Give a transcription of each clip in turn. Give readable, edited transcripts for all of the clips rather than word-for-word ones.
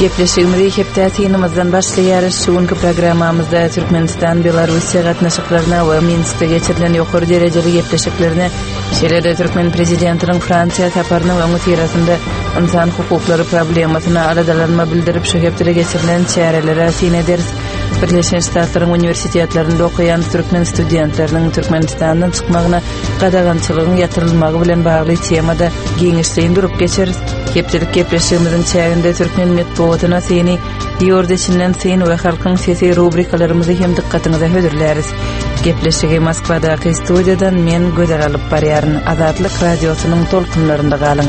Gepleşigimizi heptätinimizden başlaýarys. Şuňky programmamyzda Türkmenistan, Belarusiýa gatnaşyklaryna we Minskde geçirilen ýokary derejeli gepleşiklerine, şeýle-de Türkmen prezidentiniň Fransiýa saparynyň öňü tirasynda insan hukuklary problemasyna aladalanma bildirip şu hepde geçirilen çärelere sin ederiz. Birleşen Ştatlaryň uniwersitetlerinde okuyan Türkmen studentleriniň Türkmenistandan çykmagyna gadagançylygyň ýatyrylmagy bilen bagly temada giňişleýin durup geçeriz. Hepdelik gepleşigimiziň çäginde Türkmen medeniýetyna seni ýordaşynyň sen we halkyň sesi rubrikalarymyzy hem dikkatiňize hödürläris. Gepleşigi Moskwadaky studiýadan men göder alyp barýaryn. Azatlyk radiosynyň tolkunlarynda galyň.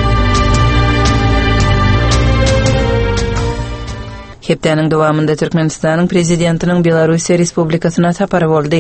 Hepdeniň dowamında Türkmenistanyň prezidentiniň Belarusiýa Respublikasyna sapary boldy.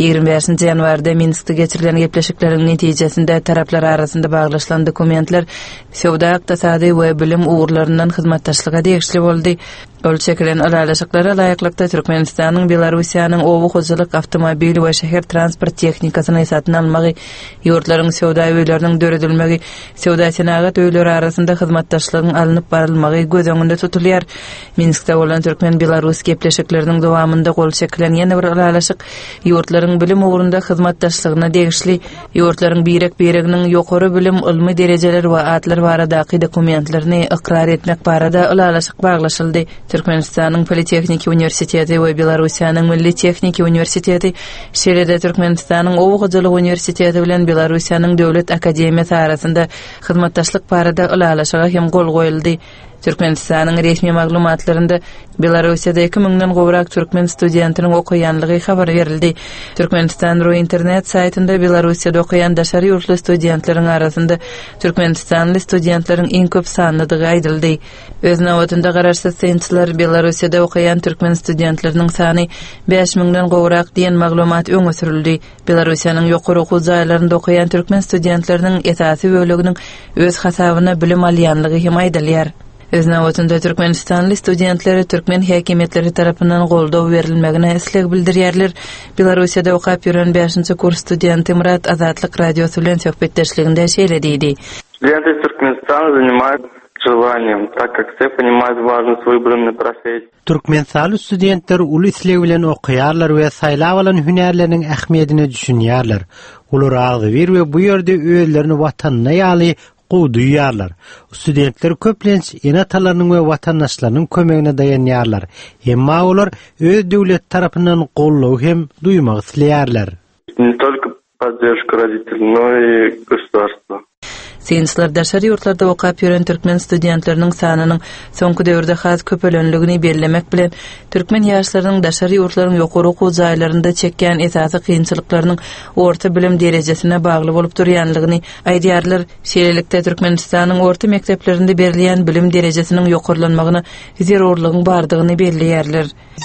25 ýanwarda Minskde geçirilen gepleşikleriň netijesinde taraplar arasynda baglaşylan dokumentler sowda, ykdysady we bilim uğurlaryndan hyzmatdaşlyga degişli boldy. Ölçekilen alalaşyklary laýyklykda Türkmenistanyň Belarusiýanyň owu hojalyk awtomobil we şäher transport tehnikasyny satyn almagy, ýurtlaryň sowda öýleriniň döredilmegi, sowda senagat öýleri arasynda hyzmatdaşlygyň alınıp barylmagy göz öňünde tutulýar. Minskde bolan Türkmen-Belarus gepleşikleriniň dowamında gol çekilen ýene bir alalaşyk ýurtlaryň bilim ugrunda hyzmatdaşlygyna degişli, ýurtlaryň birek-bireginiň ýokary bilim ilmi derejeleri we atlar baradaky dokumentlerini ikrar etmek barada alalaşyk baglaşyldy. Türkmenistanyň Politexnik Uniwersiteti we Belarusiýanyň Milli Texnik Uniwersiteti, şeýle-de Türkmenistanyň Owu hojalyk uniwersiteti bilen Belarusiýanyň Döwlet Akademiýasy arasynda hyzmatdaşlyk barada alalaşyga hem gol goýuldy. Türkmenistanyň resmi maglumatlarynda Belarusiýada 2000-den gowrak türkmen studentiniň okuýanlygy habar berildi. Türkmenistan internet saýtynda Belarusiýada okuyan daşary ýurtly studentleriň arasynda türkmenistanly studentleriň iň köp sanlydygy aýdyldy. Öz nawatynda garaşsyz saýnçylar Belarusiýada okuyan türkmen studentleriniň sany 5000-den gowrak diýen maglumat öňe sürildi. Belarusiýanyň ýokary okuw jaýlarynda okuyan türkmen studentleriniň esasy böleginiň öz hasabyna bilim alýanlygy hem aýdylýar. Öznawatynda Türkmenistanly studentleri Türkmen häkimetleri tarapyndan goldaw berilmegine isleg bildirýärler. Belarusiýada okap ýören 5-nji kurs studenti Murat Azatlyk radiosu bilen söhbetdeşliginde şeýle diýdi. Студенты Türkmenistana занимают желанием, так как все понимают важность выбранной профессии. Türkmenistany studentler ul isleg bilen okuýarlar we saýlap alan hünärleriniň ähmiýetini düşünýärler. Ular agdy bir we bu ýerde öýlerini watanyna ýaly goýýarlar. Studentler köplenç enatalarynyň we watandaşlarynyň kömegine dayanýarlar. Emma olar öz döwlet tarapyndan gollaw hem duýmak isleýärler. Не только поддержка родителей, но и государства. Saýnçylar daşary ýurtlarda okap ýören türkmen studentleriniň sanynyň soňky döwürde has köpelenligini bellemek bilen türkmen ýaşlarynyň daşary ýurtlaryň ýokary okuw jaýlarynda çekýän esasy kynçylyklarynyň orta bilim derejesine bagly bolup durýanlygyny aýdýarlar. Şeýlelikde Türkmenistanyň orta mekdeplerinde berilýän bilim derejesiniň ýokarlanmagyna zerurlygyň bardygyny belleýärler.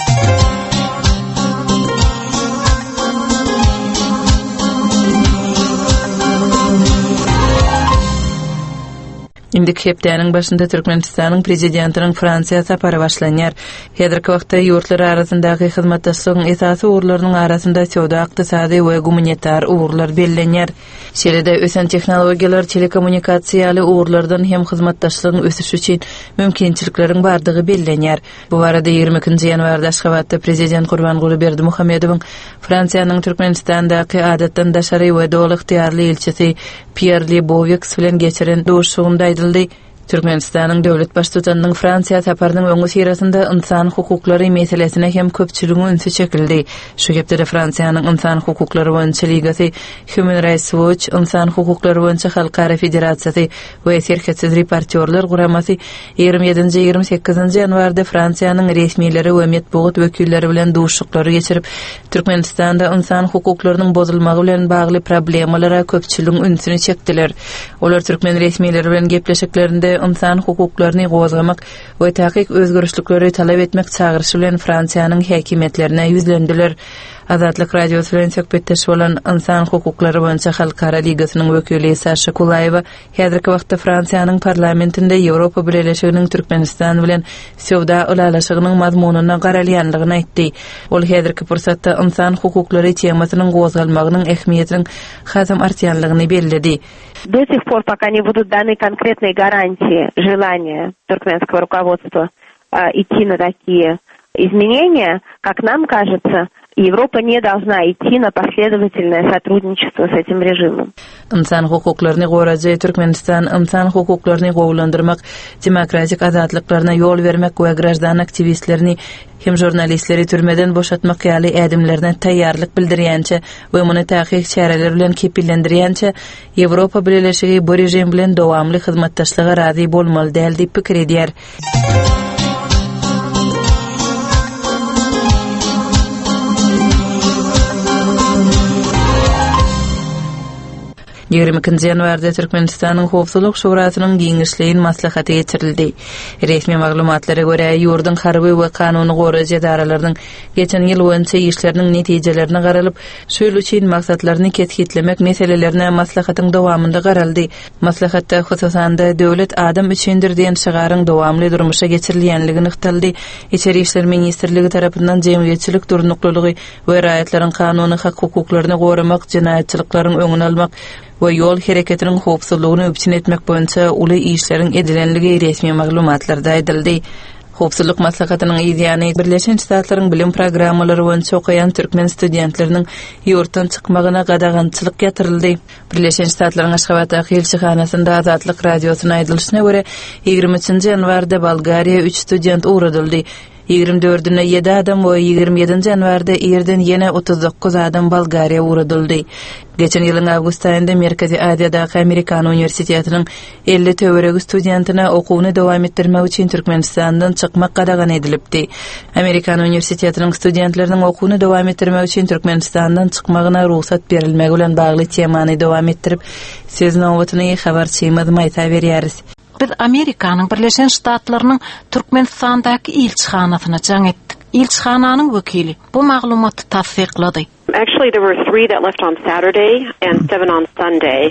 Indik hepdeniň başynda Türkmenistanyň prezidentiniň Fransiýa sapary başlanýar. Häzirki wagtda ýurtlar arasyndaky hyzmatdaşlygyň esasy uğurlarynyň arasynda sowda, ykdysady we gumanitar uğurlar bellenýär. Şeýle-de ösen tehnologiýalar, telekommunikasiýaly uğurlardan hem hyzmatdaşlygyň ösüşi üçin mümkinçilikleriň bardygy bellenýär. Bu barada 22-nji ýanwarda Aşgabatda prezident Gurbanguly Berdimuhammedowyň Fransiýanyň Türkmenistandaky adatdan daşary we dowly ýarly elçisi Pierre Lebovix bilen geçiren dowuşugynda Türkmenistanyň döwlet baştutanynyň Fransiýa saparynyň öňü sirasynda insan hukuklary meselesine hem köpçüligiň ünsü çekildi. Şu hepde Fransiýanyň insan hukuklary boýunça ligasy, Human Rights Watch, insan hukuklary boýunça halkara federasiýasy we serketsiz reportyorlar guramasy 27-28 ýanwarda Fransiýanyň resmileri we medeniýet wekilleri bilen dowuşuklary geçirip Türkmenistanda insan hukuklarynyň bozulmagy bilen bagly problemalara köpçüligiň ünsüni çekdiler. Olar türkmen resmileri bilen gepleşiklerinde insan hukuklaryny gozgamak we tahqiq özgürlükleri talap etmek çağrışı bilen Fransiýanyň häkimetlerine ýüzlendiler. Azatlyk radiosu bilen söhbetdeş bolan insan hukuklary boýunça halkara ligasynyň wekili Sasha Kulaýewa häzirki wagtda Fransiýanyň parlamentinde Ýewropa Birleşiginiň Türkmenistan bilen sowda alalaşygynyň mazmunyna garalýanlygyny aýtdy. Ol häzirki pursatda insan hukuklary temasynyň gozgalmagynyň ähmiýetiniň hasam artýanlygyny belledi. До сих пор, пока не будут даны конкретные гарантии, желания туркменского руководства идти на такие изменения, как нам кажется, Европа не должна идти на последовательное сотрудничество с этим режимом. İnsan hukuklaryny goraja Türkmenistan insan hukuklaryny gowlandyrmak, demokratik azatlyklaryna ýol bermek we grajdan aktivistlerini hem jurnalistleri türmeden boşatmak ýaly ädimlerine taýýarlyk bildirýänçe we muny taýyk çäreler bilen kepillendirýänçe Ýewropa Birleşigi bu rejim bilen dowamly hyzmatdaşlyga razy bolmaly däl diýip pikir edýär. 22 ýanwarda Türkmenistanyň Howpsuzlyk Şurasynyň giňişliğin maslahaty geçirildi. Resmi maglumatlara görä ýurdun harby we kanuny goraja daralarynyň geçen ýyl boýunça işleriniň netijelerini garalyp, şol üçin maksatlaryny ketgitlemek meselelerine maslahatyň dowamında garaldy. Maslahatda hususanda döwlet adam üçindir diýen şygaryň dowamly durmuşa geçirilýänligini ykdaldy. İçeri işler ministrligi tarapyndan jemgyýetçilik durnuklygy we raýatlaryň kanuny hak hukuklaryny goramak, jinaýatçylyklaryň öňüni almak we ýol hereketiniň howpsuzlygyny öpçün etmek boýunça uly işleriň edilenligi resmi maglumatlarda aýdyldy. Howpsuzlyk maslahatynyň ideýany Birleşen Ştatlaryň bilim programmalary boýunça okaýan türkmen studentleriniň ýurtdan çykmagyna gadagançylyk ýatyryldy. Birleşen Ştatlaryň Aşgabatdaky elçixanasynda Azatlyk radiosyna aýdylyşyna görä 23 ýanwarda Bolgariýa 3 student uğradyldy. 24-nä 7 adam we 27-nji ýanwarda ýerden ýene 39 adam Bolgariýa uğradyldy. Geçen ýylyň awgust aýynda Merkezi Aziýadaky Amerikan Uniwersitetiniň 50 töweregi studentina okuwyny dowam etdirmek üçin Türkmenistandan çykmak gadagan edilipdi. Amerikan Uniwersitetiniň studentleriniň okuwyny dowam etdirmek üçin Türkmenistandan çykmagyna ruhsat berilmegi bilen bagly temany dowam etdirip, siz nowatyny habarçymyz maýta berýäris. Biz Amerikanyň Birleşen Ştatlarynyň Türkmenistandaky elçixanasyna jaň etdik. Elçixananyň wekili bu maglumaty tasdiqlady. Actually, there were 3 that left on Saturday and 7 on Sunday.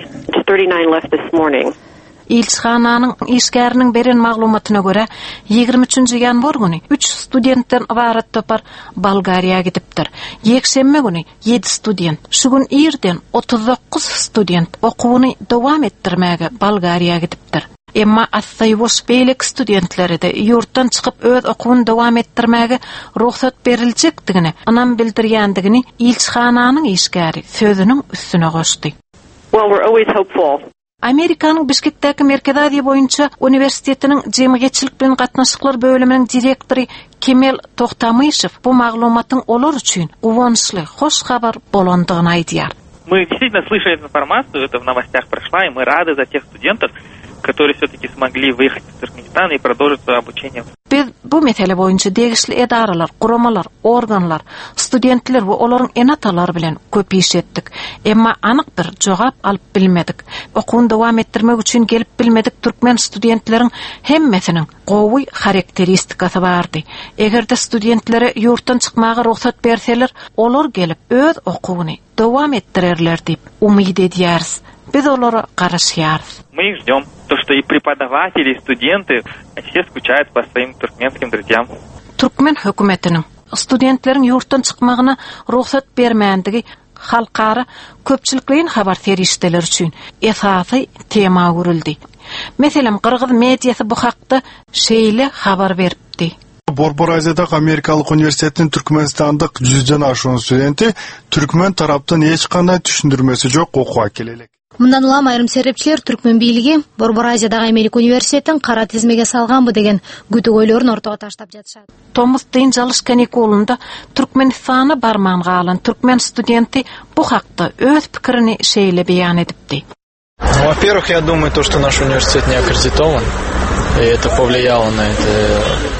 39 left this morning. Elçixananyň işgäriniň beren maglumatyna görä 23-nji ýanwar güni 3 studentden ibaret topar Bolgariýa gidipdir. Ýekşembe güni 7 student, şu gün ýerden 39 student okuwyny dowam etdirmäge Bolgariýa gidipdir. Emma assaýwaş beýlek studentleri de ýurtdan çykyp öz okuwyny dowam etdirmäge ruhsat berilejekdigini anam bildirýändigini elçixananyň işgäri sözüniň üstüne goşdy. Well, we're always hopeful. Amerikanyň Bişkekdäki Merkezi Aziýa boýunça uniwersitetiniň jemgyýetçilik bilen gatnaşyklar bölüminiň direktory Kemal Toktamyşew bu maglumatyň olar üçin uwançly, hoş habar bolandygyny aýdýar. Мы действительно слышали эту информацию, это в новостях прошло, и мы рады за тех студентов, которые все-таки смогли выехать из Türkmenistana и продолжить свое обучение. Biz bu mesele boýunça degişli edaralar, guramalar, organlar, studentler we olaryň enatalar bilen köp iş etdik. Emma anyk bir jogap alyp bilmedik. Okuwyny dowam etdirmek üçin gelip bilmedik türkmen studentleriň hemmesiniň gowy karakteristikasy bardy. Egerde studentlere ýurtdan çykmagy ruhsat berseler, olar gelip öz okuwyny dowam etdirerler diýip umyd edýäris. Biz olara garaşýarys. Мы их ждем. То, что и преподаватели, и студенты все скучают по своим туркменским друзьям. Türkmen hökümetiniň studentlerin ýurtdan çykmagyna ruhsat bermändigi halkara köpçülikliň habar terişdeler üçin esasy tema görüldi. Meselem Kırgız mediýasy bu hakda şeýle habar beripdi. Borboraziýadaky Amerikalyk Uniwersitetiniň Türkmenistandyk 100den aşan studenti türkmen tarapdan hiç kanday düşündürmesi jok okuwa kelelek. Mundan ulam ayrim serepçiler Türkmen beýligi Borboraziýadaky Amerika Uniwersitetiniň kara tizmege salgan bu degen gütük oýlaryny ortaga taşlap жатышат. Thomas Dynjalyş Kanikolunda Türkmenistana barman galan türkmen studenti bu hakda öz pikirini şeýle beýan edipdi. Во-первых, я думаю, то, что наш университет не аккредитован, и это повлияло на это.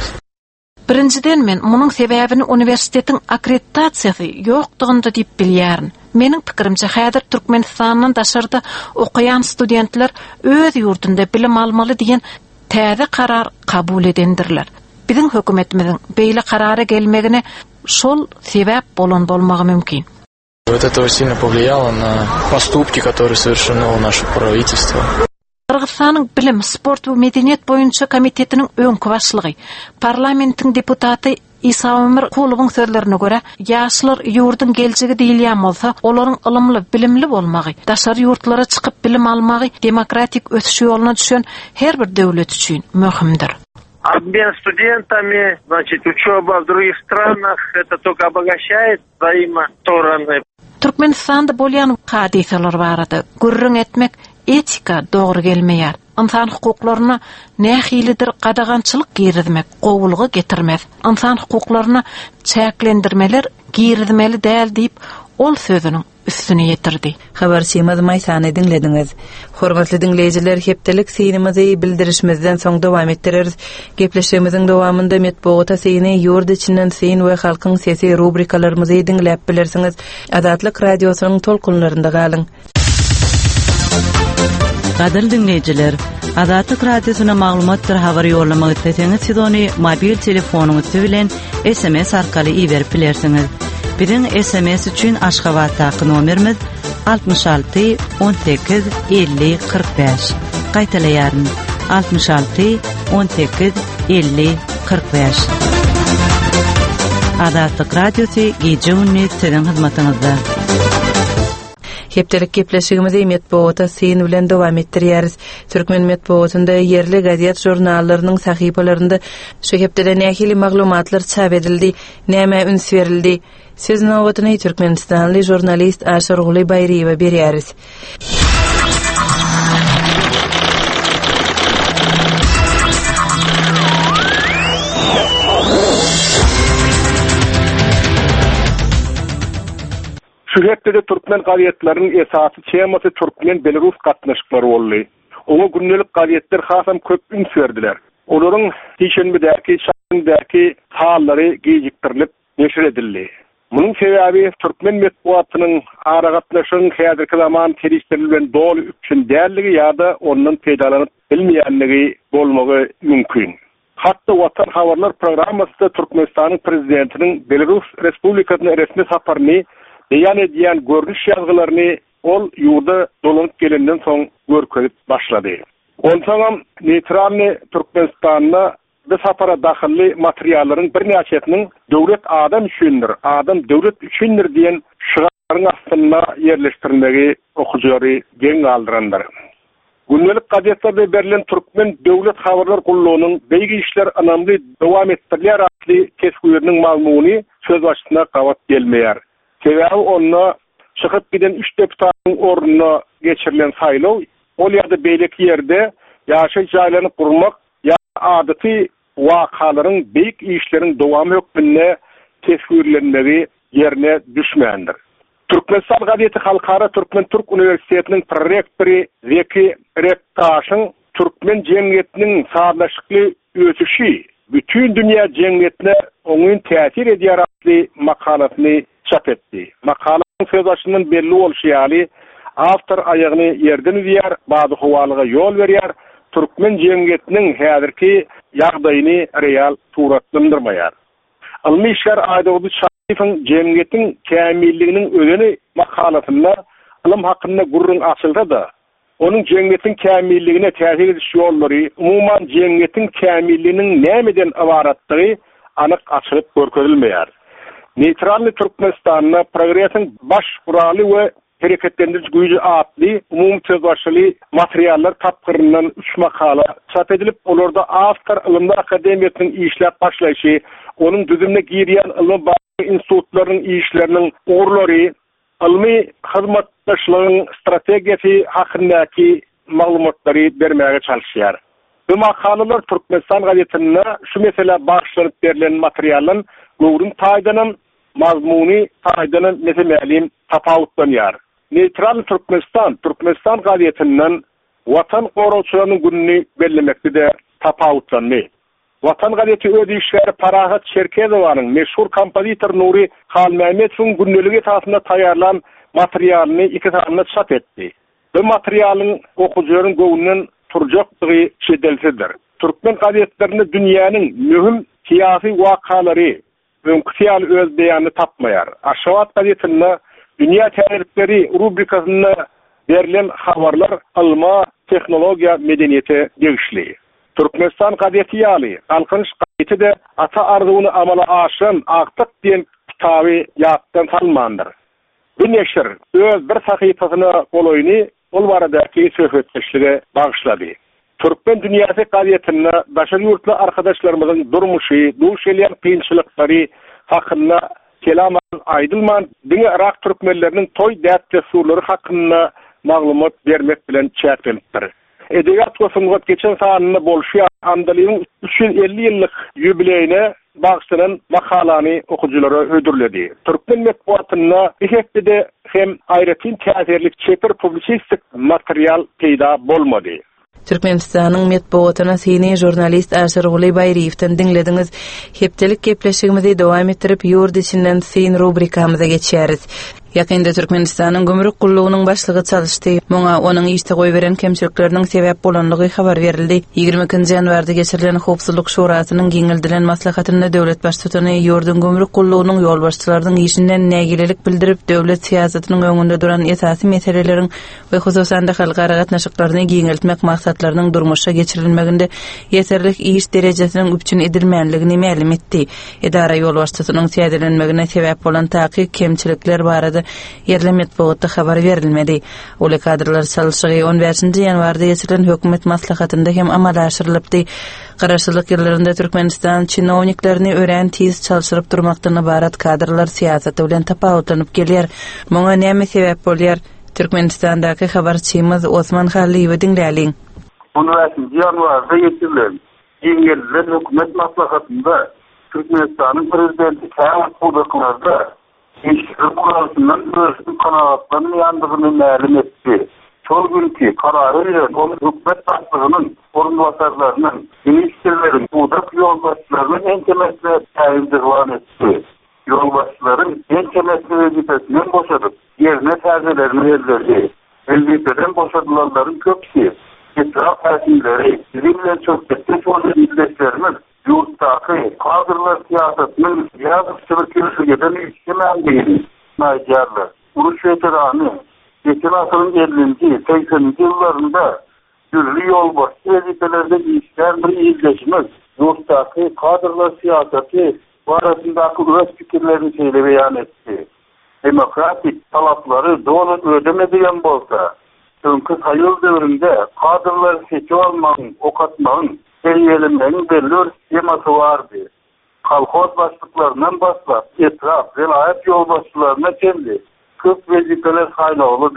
Birinciden men munyň sebäbini universitetiň akkreditasiýasy ýokdygynda diýip bilýärin. Meniň pikirimçe häzir Türkmenistanyň daşarda okuyan studentler öz ýurdunda bilim almaly diýen täze karar kabul edendirler. Biziň hökümetimiziň beýle karara gelmegine şol sebäp bolan bolmagy mümkin. Вот это сильно повлияло на поступки, которые совершено наше правительство. Kırgızstanyň bilim, sport we medeniýet boýunça komitetiniň öňkü başlygy, parlamentiň deputaty İsa Ömer Kuluwyň sözlerine görä, ýaşlar ýurdun geljegi diýilýän bolsa, olaryň ilmli, bilimli bolmagy, daşary ýurtlara çykyp bilim almagy demokratik ötüş ýoluna düşen her bir döwlet üçin möhimdir. Обмен студентами, значит, учеба в других странах, это только обогащает взаимостороны. Türkmenistanda bolýan hadisalar barada gurrun etmek etika dogry gelmeýär. İnsan hukuklaryna nähilidir gadagançylyk girizmek gowulgy getirmez. İnsan hukuklaryna çäklendirmeler girizmeli däl diýip ol sözüniň üstüne yetirdi. Habarçymyz Maýsany dinlediňiz. Hormatly dinleýijiler, hepdelik synymyzy bildirişimizden soň dowam etdireriz. Gepleşigimiziň dowamynda Metbuata syny ýurt içinden syn we halkyň sesi rubrikalarymyzy dinläp bilersiňiz. Adatlyk radiosynyň tolkunlarynda galyň. Gadyr dinleýijiler, Adatlyk radiosyna maglumatlar habar ýollamagy isteseňiz, siz ony mobil telefonuňyz bilen SMS arkaly iberip bilersiňiz. Birin SMS üçin Aşgabatdaky nomerimiz 66 18 50 45. Gaýtalaýaryn 66 18 50 45. Adatlyk radiosy gece gündüz sizin hyzmatyňyzda. Hepdelik gepleşigimizi Metbuata syn bilen dowam etdirýäris. Türkmen Metbuatynda yerli gazet jurnallarynyň sahypalarynda şu hepdede nähili maglumatlar çap edildi, näme üns berildi. Söz nowatyny Türkmenistanly jurnalist Aşar Guly Bayriýewe berýäris. Şühetde Türkmen gazetlerinin esasy temasy Türkmen Belarus gatnaşyklary boldy. Oňa günnelik gazetler hasam köp üns berdiler. Olaryň diýşenbedäki, şahsandäki hallary gejikdirilip neşir edildi. Munyň sebäbi Türkmen metbuatynyň ara gatnaşygyň häzirki zaman terişdirilen dolu üçin dälligi ýa-da ondan peýdalanyp bilmeýänligi bolmagy mümkin. Hatda Watan habarlar programmasynda Türkmenistanyň prezidentiniň Belarus Respublikasyna resmi saparyny beýan edýän görnüş ýazgylaryny ol ýurda dolanyp gelenden soň görkezip başlady. Onsoň neytralny Türkmenistanyna bu sapara daxilli materiallaryň bir näçetiniň döwlet adam üçindir, adam döwlet üçindir diýen şygaryň astyna ýerleşdirilmegi okujary geň aldyrandyr. Günnelik gazetlerde berilen Türkmen döwlet habarlar gullugynyň beýgi işler anamly dowam etdirilýär atly kesgüýeriniň magmuny söz başyna gawat gelmeýär. Sebäbi onna çykyp giden 3 deputatyň ornuna geçirilen saýlaw, ol ýerde beýleki ýerde ýaşaý jaýlany gurmak adaty wakalaryň beýik işleriň dowamy hökmünde tesgürlenmegi ýerine düşmändir. Türkmenistan gazeti Halkara Türkmen Türk Üniversitetiniň prorektory Zeki Rektaşyň Türkmen jemgyýetiniň sağlaşykly ötüşi bütün dünýä jemgyýetine oňun täsir edýär atly makalatyny çap etdi. Makalatyň söz başynyň belli bolşy ýaly awtor aýagyny ýerden diýär, bady hawalyga ýol berýär. Türkmen jemgyýetiniň häzirki ýagdaýyny real suratlandyrmaýar. Ilmi işler aýdygy şahyfyň jemgyýetiň kämilliginiň özüni makalatynda ilim hakynda gurrun açyldy. Onuň jemgyýetiň kämilligine täsir ediş ýollary, umumyň jemgyýetiň kämilliginiň nämeden ibaratlygy anyk açylyp görkezilmeýär. Neytralny Türkmenistanyna progressiň baş guraly we hareketlendirici güýji atly umum sözbaşyly materiallar tapgyryndan 3 makala çap edilip, olarda awtor ilmler akademiýasynyň işläp başlaýşy, onuň düzümine girýän ilmi institutlarynyň işleriniň orlary, ilmi hyzmatdaşlygyň strategiýasy hakyndaky maglumatlary bermäge çalyşýar. Bu makalalar Türkmenistan gazetinde şu mesele başlanyp berilen materialın gowrun taýdanyn mazmuny taýdanyn meselem tapawutlanýar. Neutral Türkmenistan gazetininden Watan gorowçylarynyň gününi bellemekde tapawutlandy. Watan gazeti öz işleri Parahat Çerkezowanyň meşhur kompozitor Nuri Halmehmetowyň günneligi esasında taýarlan materialyny 2 sanaty çap etdi. Bu materialyň okujaryň gowunyň turjakdygy şedelsidir. Türkmen gazetlerini dünýäniň mühim siyasi wakalary öňküsýal öz beýany tapmaýar. Aşgabat gazetinde dünya täherlikleri rubrikasynda berilen habarlar alma, teknologiya, medeniýete degişli. Türkmenistan gazeti ýaly, Alkınç gazeti de ata arzuwyny amala aşyran Aktyk diýen kitaby ýatdan salmandyr. Bu neşir öz bir sahypasyna goloýny ol baradaky söhbetleşige bagyşlady. Türkmen dünyası qadiyetine daşarı yurtlu arkadaşlarımızın durmuşu, duş eleyen kıyınçılıkları hakkında kelam aydılman, dini Irak Türkmenlerinin toy dert desurları hakkında maglumat vermek bilen çerteliptir. Edebiyat ve Sungat geçen sahanında bolşuya Andalıyın 350 yıllık yübileyine bağışlanan makalani okuculara ödürledi. Türkmen metbuatına bir hepde hem ayretin teaserlik çeper publisistik materyal peyda bolmadı. Türkmenistan'ın metbuatına seni jurnalist Aşır Gulay Bayriyev'ten dinlediniz. Heptelik gepleşigimizi devam ettirip yurt içinden sen rubrikamıza geçeriz. Yakında Türkmenistan'ın gümrük kulluğunun başlığı çalıştı. Mona onun işte koy veren kemçiliklerinin sebep bolanlığı haber verildi. 22 yanvarda geçirilen Hopsuluk Şurasının giňildilen maslahatynda döwlet başçysyny ýurdun gümrük kulluğunun yol başçylarynyň işinden nägilelik bildirip döwlet siýasatynyň öňünde duran esasy meselelerin we hususan da halkara gatnaşyklaryny giňiltmek maksatlarynyň durmuşa geçirilmeginde ýeterlik iş derejesiniň üçin edilmänligini ma'lum etdi. Edara yol başçysynyň siýadilenmegine sebep bolan taky kemçilikler barada yerli metbuatda habar verilmedi. Ol kadrlar çalışygy 15 yanwarda geçirilen hökümet maslahatynda hem amal aşyrylypdy. Garaşsylyk ýerlerinde Türkmenistan çinowniklerini ören tiz çalışyryp durmakdan ibarat kadrlar siýasaty bilen tapawutlanyp gelýär. Muňa näme sebep bolýar? Türkmenistandaky habarçymyz Osman Haliýew dinläliň. 15 yanwarda geçirilen ýeňelden hökümet maslahatynda Türkmenistan'ın prezidenti Kaýum Kudaklarda İşçilik kuralından özgün kanaatlarının yandığını ma'lum etti. Çol günkü kararı ile onun hükümet başlığının orunbaşarlarının, ministrlerin, budak yolbaşçılarının en temesine tayindirvan etti. Yolbaşçıların en temesine vazifesinden boşadıp yerine tazelerini verdi. Vazifeden boşadılanların köpsi, etraf hakimleri, bizimle çok etmiş olan izleşlerimiz, yurttaki kadrlar siyasetinin yazıkçılık yürüsügeden işlemen değil. Naciarlar. Uruş veteranı geçen asırın 50. 80. yıllarında türlü yolbaşı vazifelerde işleyen bir izleşimiz. Yurttaki kadrlar siyaseti arasındaki öz fikirlerini şeyle beyan etti. Demokratik talapları doğru ödemediyen bolsa, çünkü sayıl devrinde kadrları seçi olmanın, okatmanın, Eyyelimden belli sisteması vardı. Kalkoz başlıklarından başlap, etraf, velayet yol başlıklarına kendi köp vezifeler saylalıdı.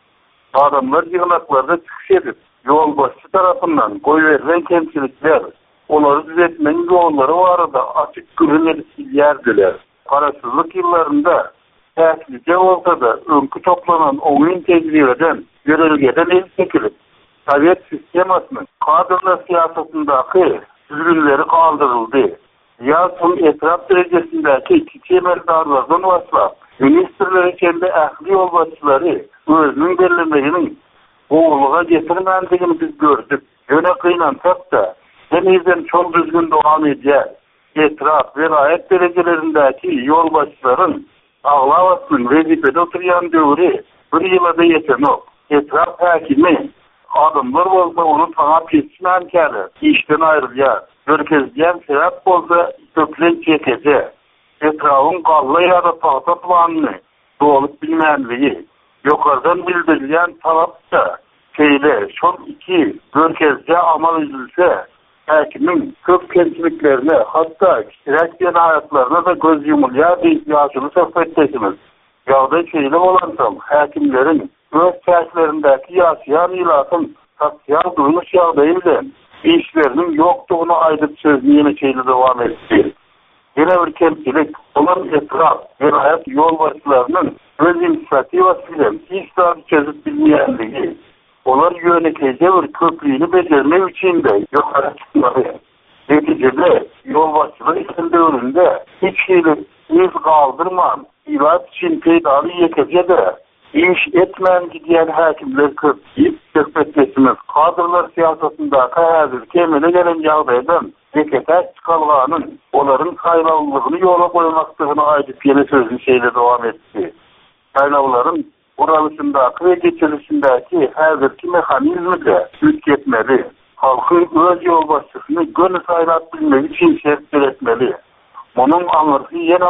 Adamlar yığınaklarda çıkış edip, yol başçı tarafından koy verilen kemçilikler, onları düzeltmenin yolları vardı, açık görünür yerdiler. Parasızlık yıllarında, tehlikeli olsa da önkü toplanan oyun tecrübeden, yörelgeden el çekilip, Sovyet sistemasının kadrlar siyasetindeki düzgünleri kaldırıldı. Yazın etraf derecesindeki iki kemerdarlardan başlap, ministrlerin kendi ahli yolbaşçıları özünün belirlemeyinin oğluğa getirmendiğini biz gördük. Yöne kıynansak da denizden çok düzgün devam edeceğiz. Etraf, velayet derecelerindeki yolbaşçıların ağlavasının vazifede oturuyan dövrü bir yıla da yeten o. Etraf hakimi adamlar olsa onu tanap geçmen kârı. İşten ayrılıyor. Görkezleyen sebep olsa döklen çekece. Etrafın kalla ya da tahta planını doğalıp bilmenliği. Yukarıdan bildirilen talapta şeyle son iki görkezce amal edilse hakimin köp kentliklerine hatta kişilik hayatlarına da göz yumulya bir ihtiyacını sohbetleşiniz. Yağda şeyle olansam hakimlerin öz çerçlerindeki yaşayan ilatın saksiyal durmuş yağdayla işlerinin yoktuğunu aydıp sözlüğüne şeyle devam etti. Yine bir kemçilik olan etraf ve hayat yol başlarının öz inisiyativasıyla iştahı çözüp bilmeyenliği, onlar yönetici bir köprüğünü becerme için de yukarı çıkmadı. Neticede yol başçılığı içinde önünde hiç şeyle iz kaldırman, ilat için peydalı yekece de İş etmen gidiyen hakimler köpçeyip söhbetleşimiz. Kadrlar siyasetinde hazır kemine gelen yağdaydan zekete çıkalığının onların sayılavlılığını yola koymaktığını aydıp yeni sözlü şeyle devam etti. Sayılavların uralışındaki ve geçirişindeki hazırki mekanizmi de ütketmeli. Halkın öz yol başçısını gönül sayılat bilmek için şert etmeli. Onun anırsı yine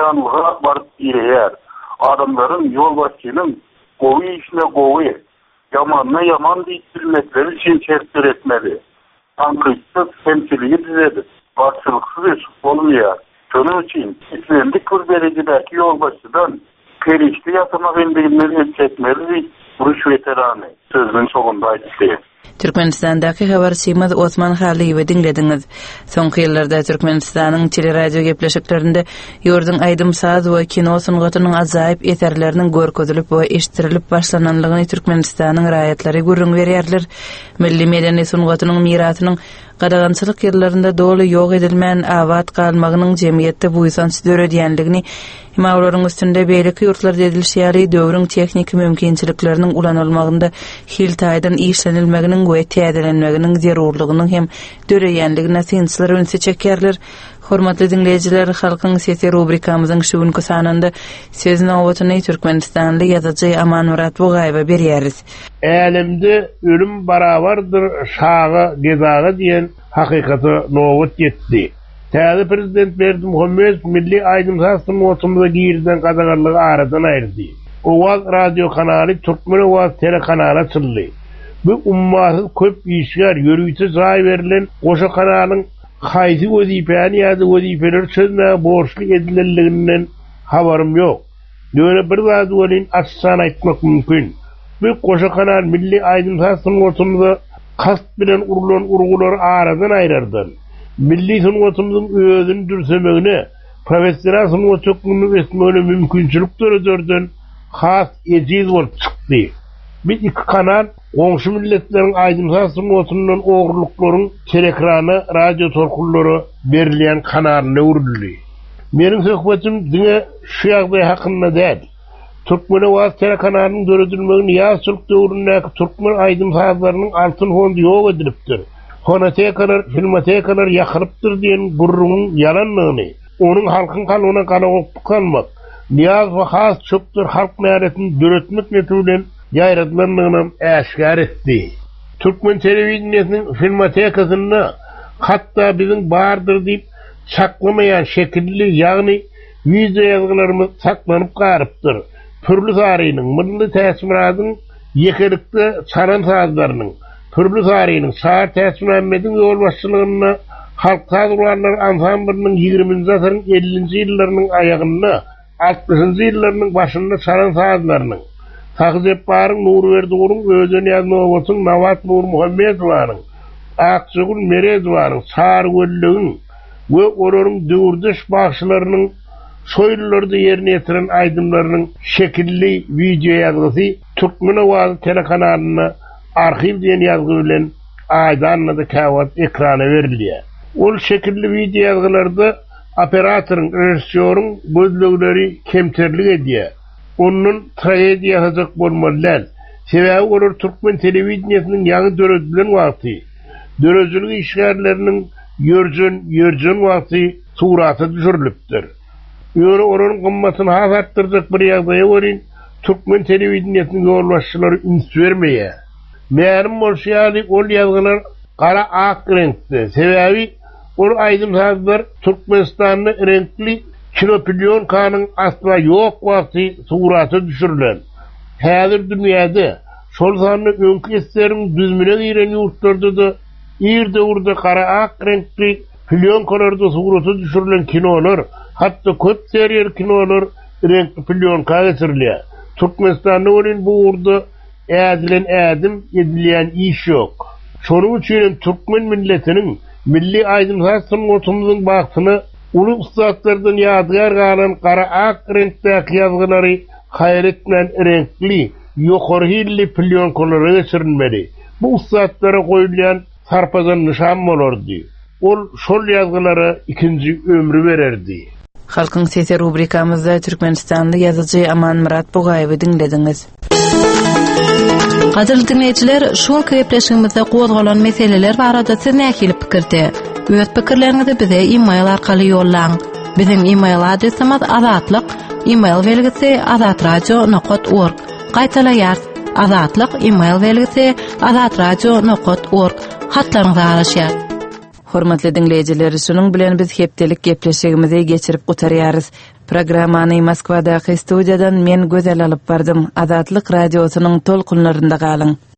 ateşanlığa varıp girer. Adamların yol başçının kovu işine kovu, yamanına yaman deyip bilmekleri için çerçeve etmeli. Tanqıçsız temsiliyi düzedi. Başçılıksız iş olmuyor. Şunun için İslam'daki bir derecedeki yolbaşıdan perişti yatırmak indirimleri çekmeli. Buruş veteranı sözünün sonunda aytdı. Türkmenistan'daki habar Simaz Osman Haliyevi dinlediniz. Soňky ýyllarda Türkmenistanyň teleradio gepleşiklerinde ýurdun aýdym saz we kino sunugatynyň ajaýyp eserleriniň görkezilip we eşitirilip başlananlygyny Türkmenistanyň raýatlary görüň berýärler. Milli medeni sunugatynyň miratynyň gadagançylyk ýyllarynda doly ýok edilmän awat galmagynyň jemgyýetde buýsanç döredýänligini Imawlaryň üstünde beýleki ýurtlarda edilýär döwrüň teknik mümkinçilikleriniň ulanylmagynda hiltaýdan işlenilmeginiň we täzelenmeginiň zerurlygynyň hem döreýänligine synçylar önse çekerler. Hormatly dinleyijiler, halkyň sesi rubrikamyzyň şu günkü sanynda söz nowatyny Türkmenistanly ýazyjy Aman Murat Bogaýew berýäris. Älimde ölüm barabardyr şaga gezaga diýen hakykaty nowat ýetdi. Täze prezident Berdimuhammed milli aýdym saz motumda giýirden gadagarlygy aradan aýrdy. Owaz radio kanaly Türkmen Owaz telekanaly açyldy. Bu ummaty köp işler ýörüýse jaý berilen goşa kanalyň haýsy wezipäni ýa-da wezipeler çözmäge borçly edilenliginden habarym ýok. Ýöne bir zat bolyn açsan aýtmak mümkin. Bu goşa kanal milli aýdym saz motumda kast bilen urulan urgular aradan aýrardy. Milli sunugatymyzyň özüni dürsemegine, professional sunugatçylygyny esmegine mümkinçilik döredörden has ejiz bolup çykdy. Bir iki kanal goňşy milletleriň aýdym saz sunugatyndan ogurlyklaryň telekrany, radio torkullary berilýän kanalyna urildi. Meniň söhbetim diňe şu ýagdaý hakynda däl. Türkmen Owaz telekanalynyň döredilmegini ýaşylyk döwründäki türkmen aýdym sazlarynyň altyn fondy ýok edilipdir. Fonotekalar, filmotekalar ýakylypdyr diýen gurrumyň ýalanlygyny, onuň halkyň kalygyna ganagyp kalmak, niýaz we has çöpdir halk näretini döretmek metodyny ýaýradylanlygyny äşkär etdi. Türkmen telewizionynyň filmotekasyny hatda biziň bardyr diýip saklamayan şekilli ýagny video ýazgylarymyz saklanyp garypdyr. Türlü taryhynyň, milli täsiratyň ýekelikde çaran sazlarynyň türlü taryhynyň Şahar Täsir Muhammediň ýolbaşçylygyna halk sazgurlar ansamblynyň 20-nji asyryň 50-nji ýyllarynyň aýagyna 60-njy ýyllarynyň başynda çaran sazlarynyň Tagzepbaryň Nurberdiňiň özüni ýazmagyň Nawat Nur Muhammedowyň Akçygul Meredowyň Sargölligiň we olaryň döwürdeş başçylarynyň soýullarda ýerine ýetiren aýdymlarynyň şekilli video ýazgysy Türkmen Owaz telekanalyna arxiv diýen ýazgy bilen aýdanlyda käwat ekrana berilýär. Ol şekilli video ýazgylarda operatorun, rejissörün gözlegleri kemterlik edýär. Onun tragediýa hazak bolmalylar. Sebäbi olar Türkmen telewizionynyň ýaňy döredilen wagty, dörejilik işgärleriniň ýörjen wagty suraty düşürilipdir. Ýöne olaryň gymmatyny hasartdyrjak bir ýagdaýa bolan Türkmen telewizionynyň ýolbaşçylary üns bermeýär. Meğerim bolşýaly ol ýazgylar gara ak renkde. Sebäbi ol aýdym sazlar Türkmenistanyň renkli kinoplyonkaның asla ýok wagty suraty düşürilen. Häzir dünýäde şol sanly öňkü eserim düzmüne giren ýurtlarda da ýerde urda gara ak renkli plyonkalarda suraty düşürilen kinolar, hatda köp seriýal kinolar renkli plyonka geçirilýär. Türkmenistanyň bolyn bu urda ädilen ädim edilýän iş ýok. Şonuň üçin türkmen milletiniň milli aýdym saz sunugatymyzyň bagtyny uly ustadlardan ýadgar galan gara ak renkdäki ýazgylary hayret bilen renkli, ýokary hilli plyonkalary geçirilmeli. Bu ustadlara goýulýan sarpazan nişan bolardy. Ol şol ýazgylary ikinji ömrü bererdi. Halkyň sesi rubrikamyzda Türkmenistanly ýazyjy Aman Murat Bogaýewy dinlediňiz. Gaderli dinleyijiler, şu köpleşigimizde gozgalan meseleler barada siz näkilip pikirde? Öz pikirlerinizi bize e-mail arkaly ýollaň. Bizim e-mail adresimiz azatlyk, e-mail belgisi azatradio.org. Gaýtaýar, azatlyk e-mail belgisi azatradio.org. Hatlaryňyzy araşýar. Hormatly dinleyijiler, şunun bilen biz hepdelik gepleşigimizi geçirip gutarýarys. Programmany Moskvadaky studiýadan men gözel alyp bardym. Azatlyk radiosynyň tolkunlarynda galyň.